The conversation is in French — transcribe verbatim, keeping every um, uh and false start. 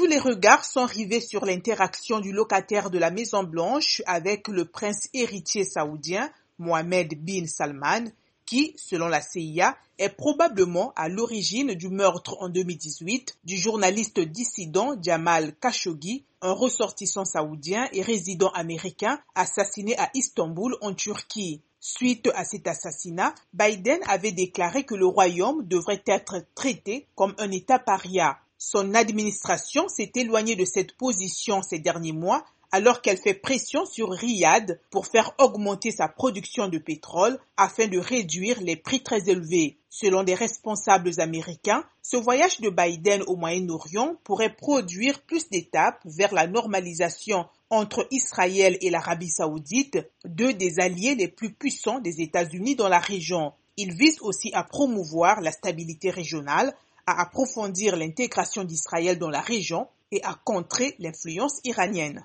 Tous les regards sont rivés sur l'interaction du locataire de la Maison-Blanche avec le prince héritier saoudien Mohammed bin Salman, qui, selon la C I A, est probablement à l'origine du meurtre en deux mille dix-huit du journaliste dissident Jamal Khashoggi, un ressortissant saoudien et résident américain assassiné à Istanbul en Turquie. Suite à cet assassinat, Biden avait déclaré que le royaume devrait être traité comme un État paria. Son administration s'est éloignée de cette position ces derniers mois alors qu'elle fait pression sur Riyad pour faire augmenter sa production de pétrole afin de réduire les prix très élevés. Selon des responsables américains, ce voyage de Biden au Moyen-Orient pourrait produire plus d'étapes vers la normalisation entre Israël et l'Arabie saoudite, deux des alliés les plus puissants des États-Unis dans la région. Il vise aussi à promouvoir la stabilité régionale, à approfondir l'intégration d'Israël dans la région et à contrer l'influence iranienne.